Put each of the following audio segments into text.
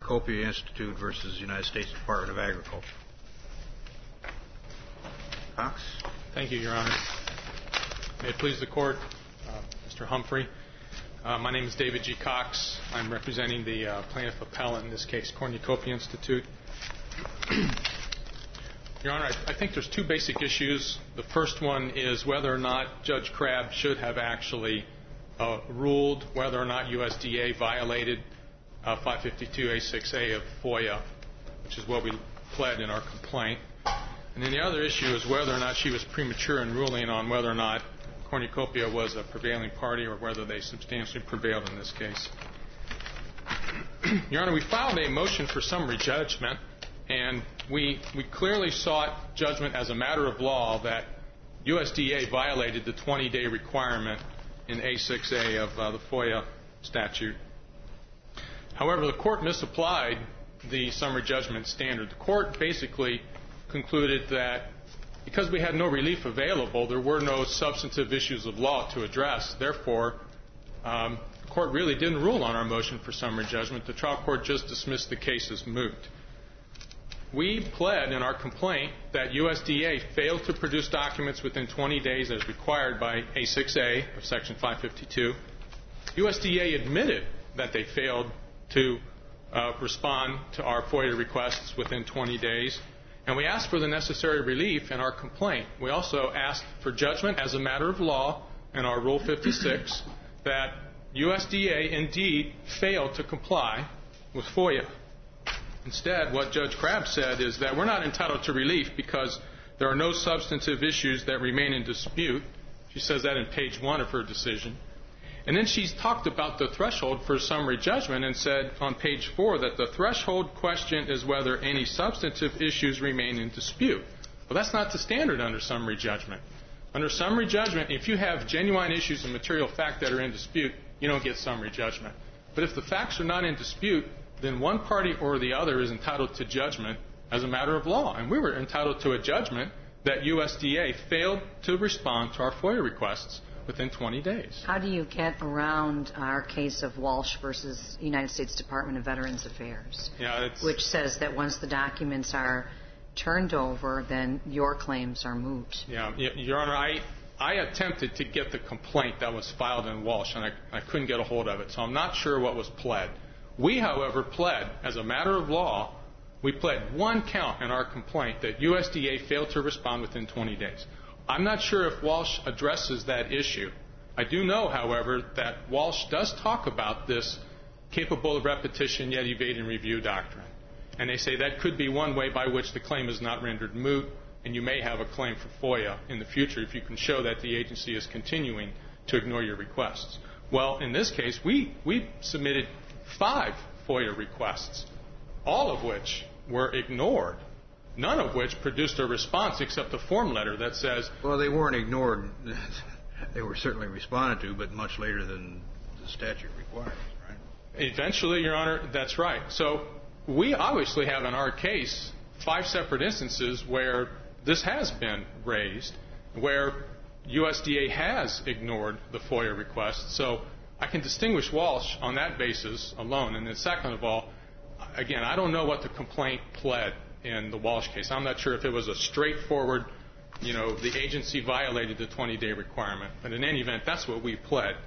Cornucopia Institute versus United States Department of Agriculture. Cox? Thank you, Your Honor. May it please the Court, Mr. Humphrey. My name is David G. Cox. I'm representing the plaintiff appellant in this case, Cornucopia Institute. Your Honor, I think there's two basic issues. The first one is whether or not Judge Crabb should have actually ruled whether or not USDA violated 552A6A of FOIA, which is what we pled in our complaint. And then the other issue is whether or not she was premature in ruling on whether or not Cornucopia was a prevailing party or whether they substantially prevailed in this case. Your Honor, we filed a motion for summary judgment, and we clearly sought judgment as a matter of law that USDA violated the 20-day requirement in A6A of the FOIA statute. However, the Court misapplied the summary judgment standard. The Court basically concluded that because we had no relief available, there were no substantive issues of law to address. Therefore, the Court really didn't rule on our motion for summary judgment. The trial court just dismissed the case as moot. We pled in our complaint that USDA failed to produce documents within 20 days as required by A6A of Section 552. USDA admitted that they failed to respond to our FOIA requests within 20 days. And we asked for the necessary relief in our complaint. We also asked for judgment as a matter of law in our Rule 56 that USDA indeed failed to comply with FOIA. Instead, what Judge Crabb said is that we're not entitled to relief because there are no substantive issues that remain in dispute. She says that in page 1 of her decision. And then she's talked about the threshold for summary judgment and said on page 4 that the threshold question is whether any substantive issues remain in dispute. Well, that's not the standard under summary judgment. Under summary judgment, if you have genuine issues of material fact that are in dispute, you don't get summary judgment. But if the facts are not in dispute, then one party or the other is entitled to judgment as a matter of law. And we were entitled to a judgment that USDA failed to respond to our FOIA requests within 20 days. How do you get around our case of Walsh versus United States Department of Veterans Affairs, which says that once the documents are turned over, then your claims are moot? Yeah, Your Honor, I attempted to get the complaint that was filed in Walsh, and I couldn't get a hold of it, so I'm not sure what was pled. We, however, pled, as a matter of law, we pled one count in our complaint that USDA failed to respond within 20 days. I'm not sure if Walsh addresses that issue. I do know, however, that Walsh does talk about this capable of repetition yet evading review doctrine. And they say that could be one way by which the claim is not rendered moot, and you may have a claim for FOIA in the future if you can show that the agency is continuing to ignore your requests. Well, in this case, we submitted 5 FOIA requests, all of which were ignored, none of which produced a response except a form letter that says... Well, they weren't ignored. They were certainly responded to, but much later than the statute requires, right? Eventually, Your Honor, that's right. So we obviously have in our case 5 separate instances where this has been raised, where USDA has ignored the FOIA request. So I can distinguish Walsh on that basis alone. And then second of all, again, I don't know what the complaint pled in the Walsh case. I'm not sure if it was a straightforward, the agency violated the 20-day requirement. But in any event, that's what we pled.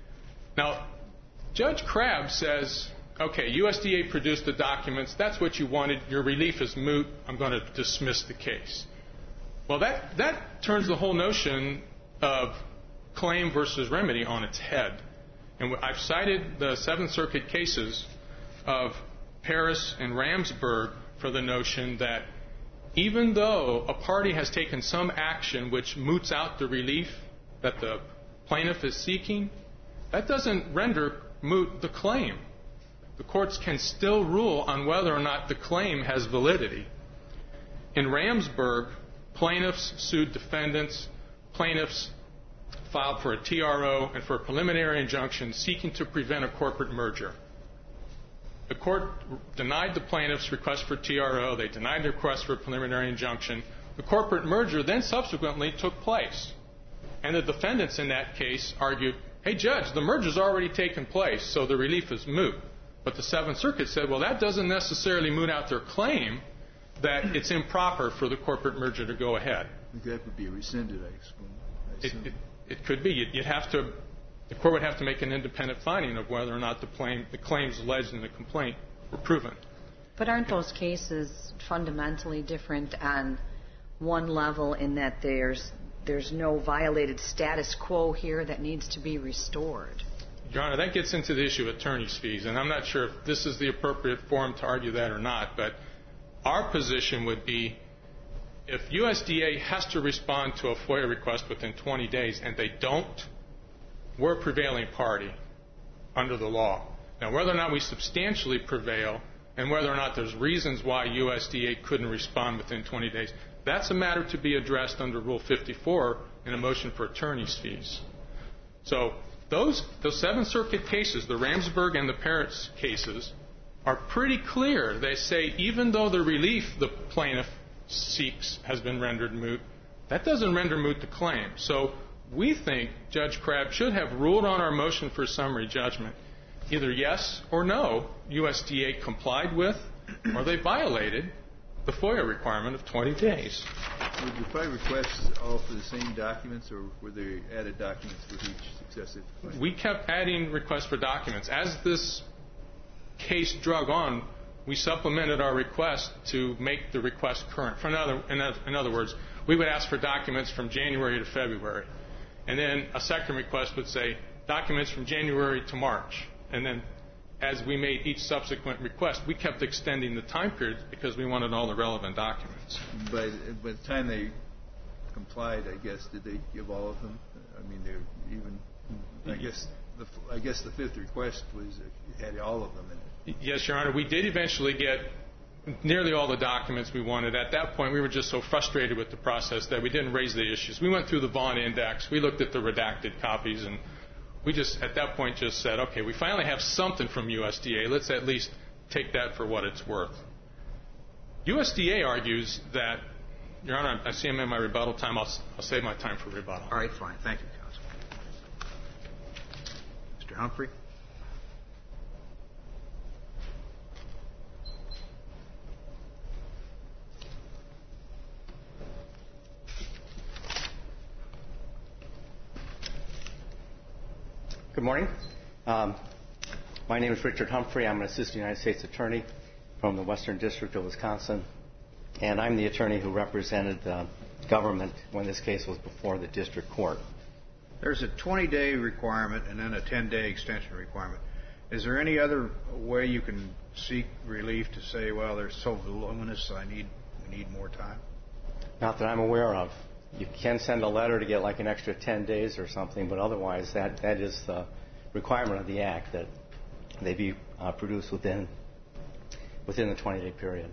Now, Judge Crabb says, okay, USDA produced the documents. That's what you wanted. Your relief is moot. I'm going to dismiss the case. Well, that turns the whole notion of claim versus remedy on its head. And I've cited the Seventh Circuit cases of Paris and Ramsburg for the notion that even though a party has taken some action which moots out the relief that the plaintiff is seeking, that doesn't render moot the claim. The courts can still rule on whether or not the claim has validity. In Ramsburg, plaintiffs sued defendants. Plaintiffs filed for a TRO and for a preliminary injunction seeking to prevent a corporate merger. The court denied the plaintiff's request for TRO. They denied the request for a preliminary injunction. The corporate merger then subsequently took place. And the defendants in that case argued, hey, Judge, the merger's already taken place, so the relief is moot. But the Seventh Circuit said, well, that doesn't necessarily moot out their claim that it's improper for the corporate merger to go ahead. That would be rescinded, I assume. It could be. The court would have to make an independent finding of whether or not the claims alleged in the complaint were proven. But aren't those cases fundamentally different on one level in that there's no violated status quo here that needs to be restored? Your Honor, that gets into the issue of attorney's fees, and I'm not sure if this is the appropriate forum to argue that or not, but our position would be if USDA has to respond to a FOIA request within 20 days and they don't, we're a prevailing party under the law. Now, whether or not we substantially prevail and whether or not there's reasons why USDA couldn't respond within 20 days, that's a matter to be addressed under Rule 54 in a motion for attorney's fees. So those Seventh Circuit cases, the Ramsburg and the Parrots cases, are pretty clear. They say even though the relief the plaintiff seeks has been rendered moot, that doesn't render moot the claim. So we think Judge Crabb should have ruled on our motion for summary judgment, either yes or no, USDA complied with or they violated the FOIA requirement of 20 days. Were the FOIA requests all for the same documents, or were there added documents for each successive claim? We kept adding requests for documents. As this case drug on, we supplemented our request to make the request current. In other words, we would ask for documents from January to February. And then a second request would say documents from January to March. And then as we made each subsequent request, we kept extending the time period because we wanted all the relevant documents. By the time they complied, I guess, did they give all of them? I mean, they even, I guess the fifth request had all of them in it. Yes, Your Honor. We did eventually get nearly all the documents we wanted. At that point, we were just so frustrated with the process that we didn't raise the issues. We went through the Vaughn Index. We looked at the redacted copies, and we just, at that point, just said, okay, we finally have something from USDA. Let's at least take that for what it's worth. USDA argues that, Your Honor, I see I'm in my rebuttal time. I'll save my time for rebuttal. All right, fine. Thank you, Counsel. Mr. Humphrey? Good morning. My name is Richard Humphrey. I'm an assistant United States attorney from the Western District of Wisconsin, and I'm the attorney who represented the government when this case was before the district court. There's a 20-day requirement and then a 10-day extension requirement. Is there any other way you can seek relief to say, well, they're so voluminous, we need more time? Not that I'm aware of. You can send a letter to get like an extra 10 days or something, but otherwise that is the requirement of the Act, that they be produced within the 20-day period.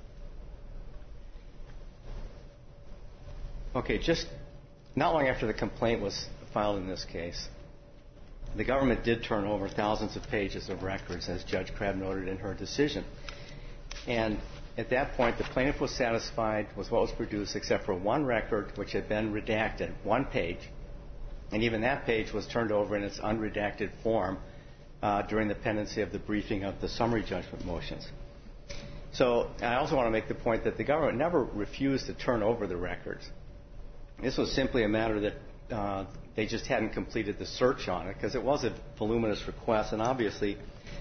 Okay, just not long after the complaint was filed in this case, the government did turn over thousands of pages of records, as Judge Crabb noted in her decision. And at that point, the plaintiff was satisfied with what was produced except for one record which had been redacted, one page, and even that page was turned over in its unredacted form during the pendency of the briefing of the summary judgment motions. So I also want to make the point that the government never refused to turn over the records. This was simply a matter that they just hadn't completed the search on it, because it was a voluminous request, and obviously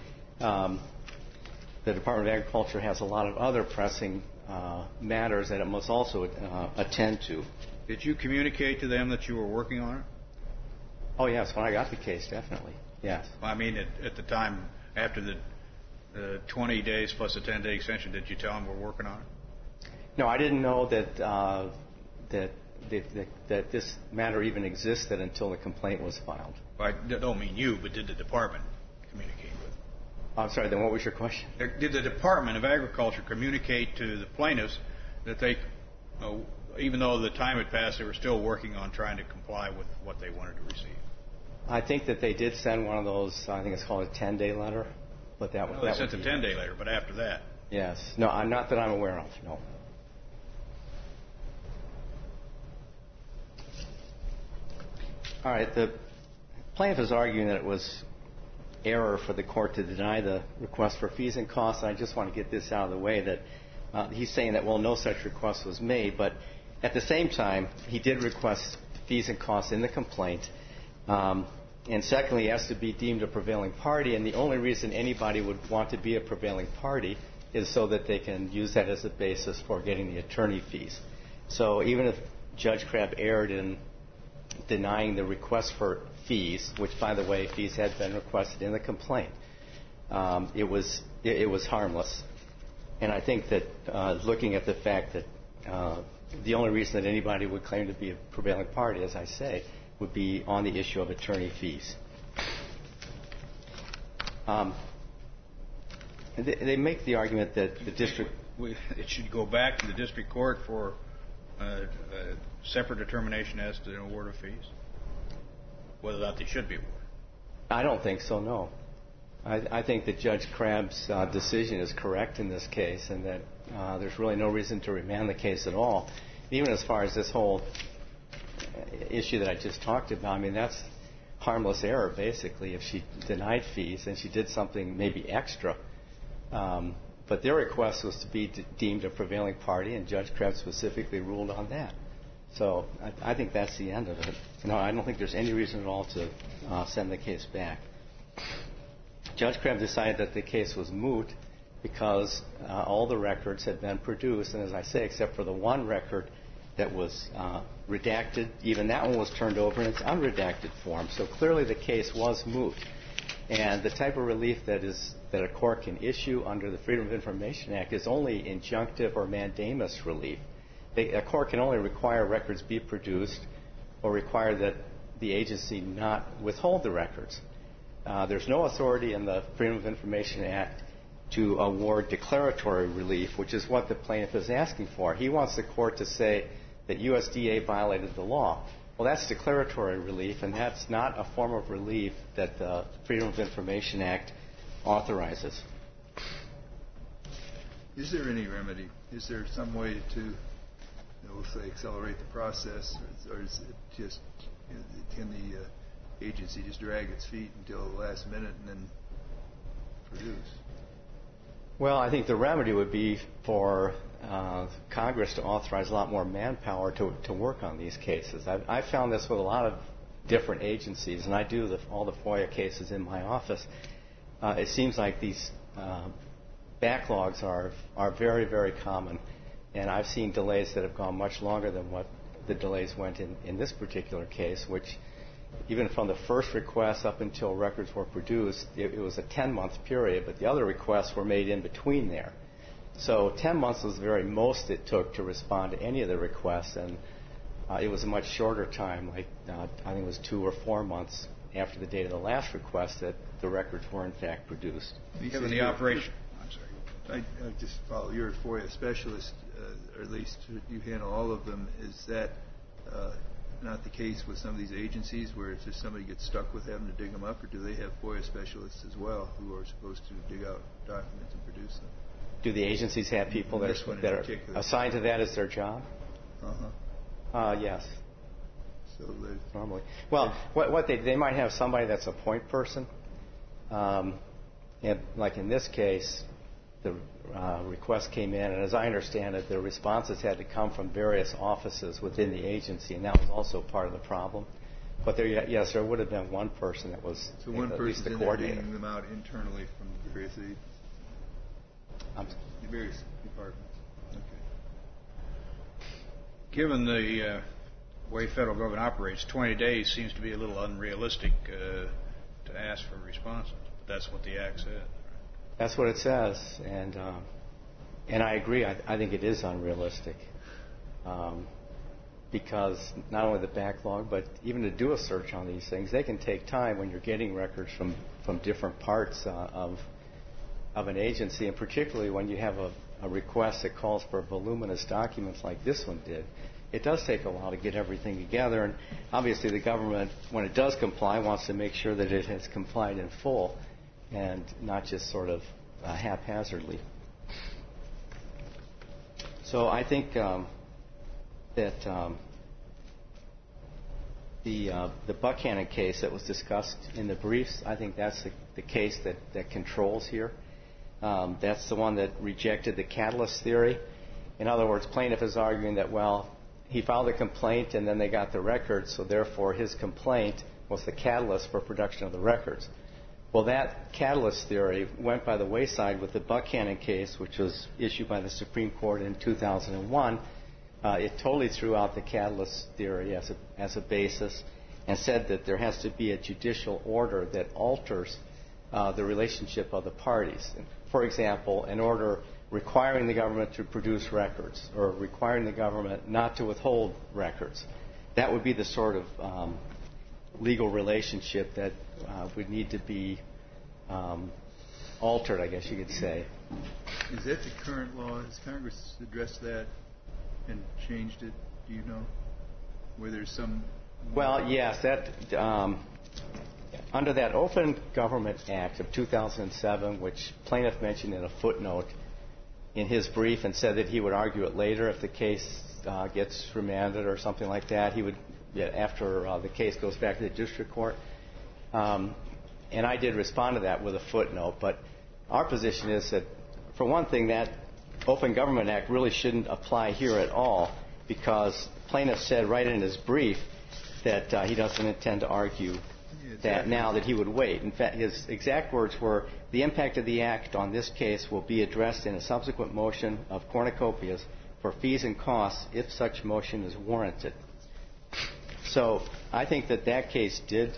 the Department of Agriculture has a lot of other pressing matters that it must also attend to. Did you communicate to them that you were working on it? Oh, yes, when I got the case, definitely, yes. I mean, at the time, after the 20 days plus a 10-day extension, did you tell them we're working on it? No, I didn't know that this matter even existed until the complaint was filed. I don't mean you, but did the department communicate with them? I'm sorry, then what was your question? Did the Department of Agriculture communicate to the plaintiffs that they, even though the time had passed, they were still working on trying to comply with what they wanted to receive? I think that they did send one of those, I think it's called a 10-day letter. But that they sent the 10-day letter, but after that? Yes. No, not that I'm aware of, no. All right, the plaintiff is arguing that it was error for the court to deny the request for fees and costs. And I just want to get this out of the way that he's saying that, well, no such request was made. But at the same time, he did request fees and costs in the complaint. And secondly, he has to be deemed a prevailing party. And the only reason anybody would want to be a prevailing party is so that they can use that as a basis for getting the attorney fees. So even if Judge Crabb erred in denying the request for fees, which, by the way, fees had been requested in the complaint, it was harmless. And I think that looking at the fact that the only reason that anybody would claim to be a prevailing party, as I say, would be on the issue of attorney fees. They make the argument that the district... It should go back to the district court for a separate determination as to the award of fees? Whether or not they should be awarded? I don't think so, no. I think that Judge Crabb's decision is correct in this case, and that there's really no reason to remand the case at all. Even as far as this whole issue that I just talked about, I mean, that's harmless error, basically. If she denied fees, and she did something maybe extra. But their request was to be deemed a prevailing party, and Judge Crabb specifically ruled on that. So I think that's the end of it. No, I don't think there's any reason at all to send the case back. Judge Crabb decided that the case was moot because all the records had been produced, and as I say, except for the one record that was redacted, even that one was turned over in its unredacted form. So clearly the case was moot. And the type of relief that a court can issue under the Freedom of Information Act is only injunctive or mandamus relief. A court can only require records be produced or require that the agency not withhold the records. There's no authority in the Freedom of Information Act to award declaratory relief, which is what the plaintiff is asking for. He wants the court to say that USDA violated the law. Well, that's declaratory relief, and that's not a form of relief that the Freedom of Information Act authorizes. Is there any remedy? Is there some way to, say, accelerate the process, or is it just, can the agency just drag its feet until the last minute and then produce? Well, I think the remedy would be for Congress to authorize a lot more manpower to work on these cases. I've found this with a lot of different agencies, and I do all the FOIA cases in my office. It seems like these backlogs are very, very common, and I've seen delays that have gone much longer than what the delays went in this particular case, which even from the first request up until records were produced, it was a 10-month period, but the other requests were made in between there. So 10 months was the very most it took to respond to any of the requests, and it was a much shorter time, like I think it was 2 or 4 months after the date of the last request that the records were in fact produced. Given the operation. I'm sorry. I just follow. You're a FOIA specialist, or at least you handle all of them. Is that not the case with some of these agencies where it's just somebody gets stuck with having to dig them up, or do they have FOIA specialists as well who are supposed to dig out documents and produce them? Do the agencies have people that are assigned to that as their job? Yes. So normally. Well, what they might have somebody that's a point person. And like in this case, the request came in, and as I understand it, the responses had to come from various offices within the agency, and that was also part of the problem. But there would have been one person that was so one at person least the coordinator. digging them out internally from various departments. Okay. Given the way federal government operates, 20 days seems to be a little unrealistic to ask for responses. But that's what the Act said. That's what it says, and I agree. I think it is unrealistic because not only the backlog, but even to do a search on these things, they can take time when you're getting records from different parts of an agency, and particularly when you have a request that calls for voluminous documents like this one did. It does take a while to get everything together, and obviously the government, when it does comply, wants to make sure that it has complied in full and not just sort of haphazardly. So I think that the Buchanan case that was discussed in the briefs, I think that's the case that controls here. That's the one that rejected the catalyst theory. In other words, plaintiff is arguing that, well, he filed a complaint and then they got the records, so therefore his complaint was the catalyst for production of the records. Well, that catalyst theory went by the wayside with the Buchanan case, which was issued by the Supreme Court in 2001. It totally threw out the catalyst theory as a basis and said that there has to be a judicial order that alters the relationship of the parties. For example, an order requiring the government to produce records or requiring the government not to withhold records. That would be the sort of legal relationship that would need to be altered, I guess you could say. Is that the current law? Has Congress addressed that and changed it? Do you know? Where there's some... Well, yes. Under that Open Government Act of 2007, which plaintiff mentioned in a footnote in his brief and said that he would argue it later if the case gets remanded or something like that, he would, after the case goes back to the district court. And I did respond to that with a footnote. But our position is that, for one thing, that Open Government Act really shouldn't apply here at all, because plaintiff said right in his brief that he doesn't intend to argue that now, that he would wait. In fact, his exact words were, the impact of the Act on this case will be addressed in a subsequent motion of cornucopias for fees and costs if such motion is warranted. So I think that case did,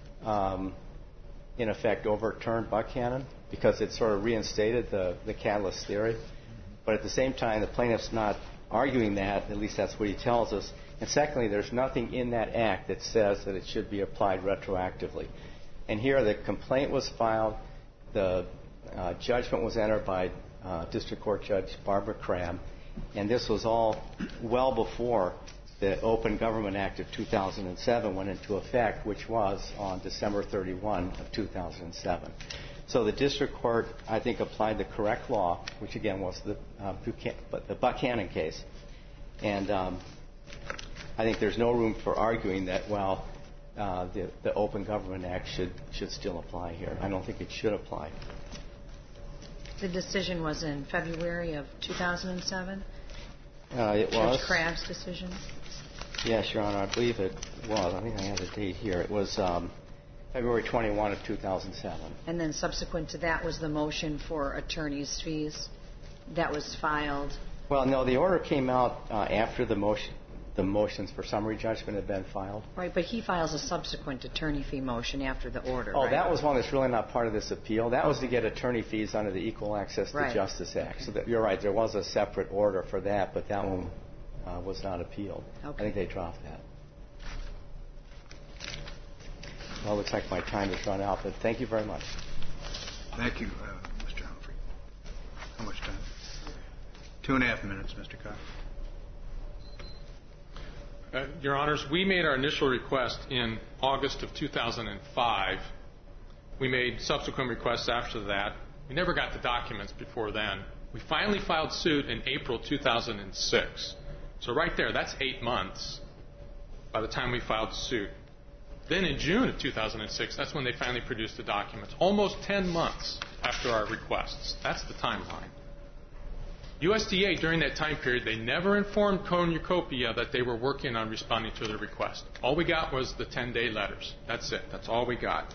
in effect, overturn Buchanan, because it sort of reinstated the catalyst theory. But at the same time, the plaintiff's not arguing that, at least that's what he tells us. And secondly, there's nothing in that act that says that it should be applied retroactively. And here the complaint was filed, the judgment was entered by District Court Judge Barbara Crabb, and this was all well before the Open Government Act of 2007 went into effect, which was on December 31 of 2007. So the district court, I think, applied the correct law, which again was the Buchanan case. And I think there's no room for arguing that, well, the Open Government Act should still apply here. I don't think it should apply. The decision was in February of 2007? It was. Judge Crabb's decision? Yes, Your Honor, I believe it was. I think I have the date here. It was February 21 of 2007. And then subsequent to that was the motion for attorney's fees that was filed? Well, no, the order came out after the motions for summary judgment had been filed. Right, but he files a subsequent attorney fee motion after the order, Oh, right? that was one that's really not part of this appeal. That was to get attorney fees under the Equal Access to Justice Act. So you're right, there was a separate order for that, but that one was not appealed. Okay. I think they dropped that. Well, it looks like my time has run out, but thank you very much. Thank you, Mr. Humphrey. How much time? 2.5 minutes, Mr. Cox. Your Honors, we made our initial request in August of 2005. We made subsequent requests after that. We never got the documents before then. We finally filed suit in April 2006. So right there, that's 8 months by the time we filed suit. Then in June of 2006, that's when they finally produced the documents. Almost 10 months after our requests. That's the timeline. USDA, during that time period, they never informed Cornucopia that they were working on responding to their request. All we got was the 10-day letters. That's it. That's all we got.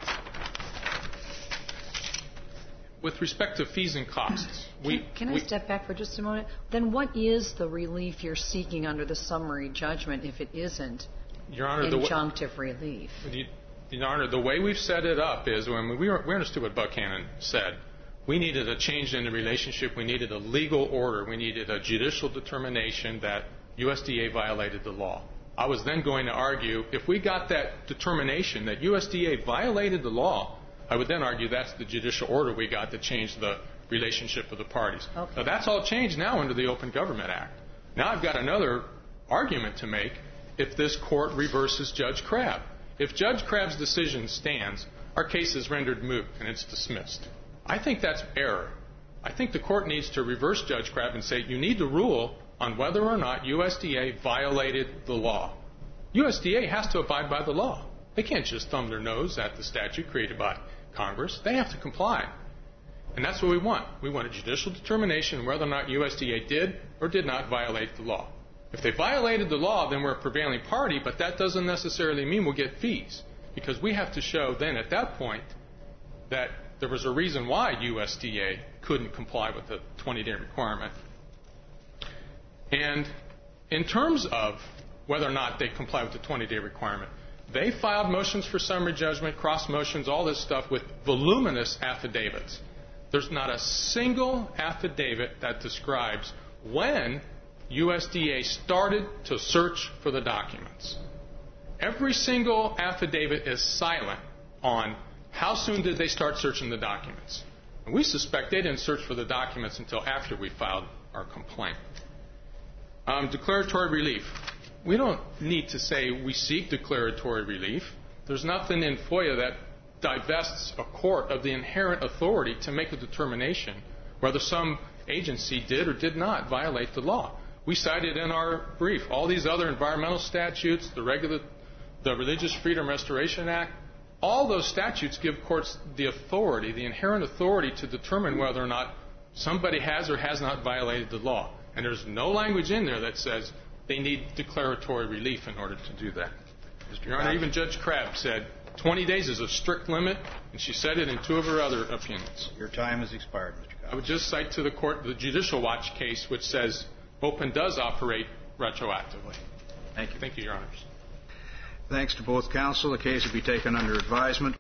With respect to fees and costs, Can I step back for just a moment? Then what is the relief you're seeking under the summary judgment if it isn't Your Honor, injunctive relief? Your Honor, the way we've set it up is when we understood what Buchanan said. We needed a change in the relationship. We needed a legal order. We needed a judicial determination that USDA violated the law. I was then going to argue, if we got that determination that USDA violated the law, I would then argue that's the judicial order we got to change the relationship of the parties. Okay. Now, that's all changed now under the Open Government Act. Now I've got another argument to make if this court reverses Judge Crabb. If Judge Crabb's decision stands, our case is rendered moot and it's dismissed. I think that's error. I think the court needs to reverse Judge Crabb and say, you need to rule on whether or not USDA violated the law. USDA has to abide by the law. They can't just thumb their nose at the statute created by Congress. They have to comply. And that's what we want. We want a judicial determination whether or not USDA did or did not violate the law. If they violated the law, then we're a prevailing party, but that doesn't necessarily mean we'll get fees, because we have to show then at that point that there was a reason why USDA couldn't comply with the 20-day requirement. And in terms of whether or not they comply with the 20-day requirement, they filed motions for summary judgment, cross motions, all this stuff with voluminous affidavits. There's not a single affidavit that describes when USDA started to search for the documents. Every single affidavit is silent on how soon did they start searching the documents. And we suspect they didn't search for the documents until after we filed our complaint. Declaratory relief. We don't need to say we seek declaratory relief. There's nothing in FOIA that divests a court of the inherent authority to make a determination whether some agency did or did not violate the law. We cited in our brief all these other environmental statutes, the Religious Freedom Restoration Act. All those statutes give courts the authority, the inherent authority, to determine whether or not somebody has or has not violated the law. And there's no language in there that says they need declaratory relief in order to do that. Your Honor, even Judge Crabb said 20 days is a strict limit, and she said it in two of her other opinions. Your time has expired, Mr. Cobb. I would just cite to the court the Judicial Watch case, which says OPEN does operate retroactively. Thank you. Thank you, Your Honors. Thanks to both counsel. The case will be taken under advisement.